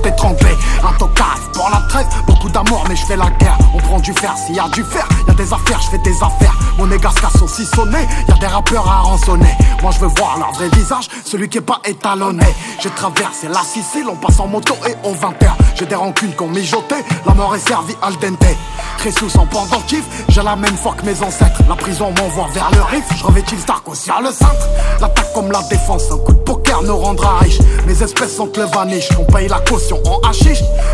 étranglé. Un tocard pour la trêve, beaucoup d'amour mais je fais la guerre. On prend du fer, s'il y a du fer, y a des affaires, je fais des affaires. Mon négasca saucissonné, y a des rappeurs à rançonner. Moi je veux voir leur vrai visage, celui qui est pas étalonné. J'ai traversé la Sicile, on passe en moto et on 20h. J'ai des rancunes qu'on mijoté, la mort est servie al dente. Très sous en pendentif, j'ai la même foi que mes ancêtres. La prison m'envoie vers le riff, je revêtis le Stark aussi à le cintre. L'attaque comme la défense, un coup de poker nous rendra riche. Mes espèces sont le vaniche, on paye la caution en hachiche.